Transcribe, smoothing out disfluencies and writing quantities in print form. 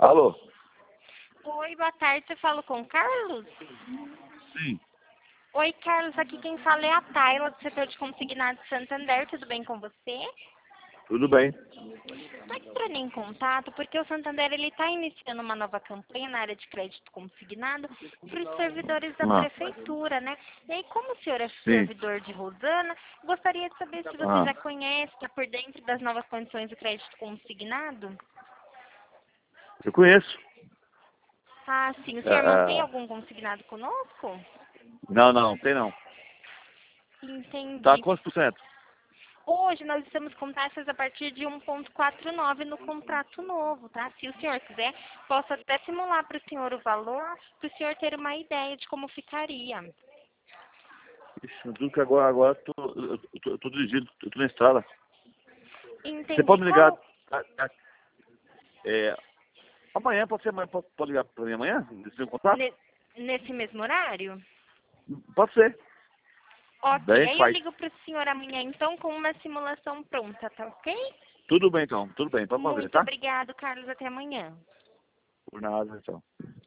Alô? Oi, boa tarde. Você fala com o Carlos? Sim. Oi, Carlos. Aqui quem fala é a Tayla, do setor de consignado de Santander. Tudo bem com você? Tudo bem. Estou entrando em contato porque o Santander está iniciando uma nova campanha na área de crédito consignado para os servidores da Ah, prefeitura, né? E aí, como o senhor é sim. servidor de Rosana, gostaria de saber se você Ah, já conhece, está por dentro das novas condições do crédito consignado? eu conheço. Ah, sim. O senhor mantém Ah, algum consignado conosco? não, tem não. Tá Entendi. quantos por cento? Hoje nós estamos com taxas a partir de 1,49 no contrato novo, tá? Se o senhor quiser, posso até simular para o senhor o valor, para o senhor ter uma ideia de como ficaria. Ixi, eu digo que agora eu tô dirigindo, eu tô na estrada. Você Entendi. pode me ligar, Qual, é, amanhã, pode ser amanhã, pode ligar para mim amanhã? Esse contato? ne- nesse mesmo horário? Pode ser. Daí Ok, a gente aí eu faz. ligo para o senhor amanhã então com uma simulação pronta, tá ok? Tudo bem então, tudo bem, pode mover, Muito tá? obrigado, Carlos. Até amanhã. Por nada, então.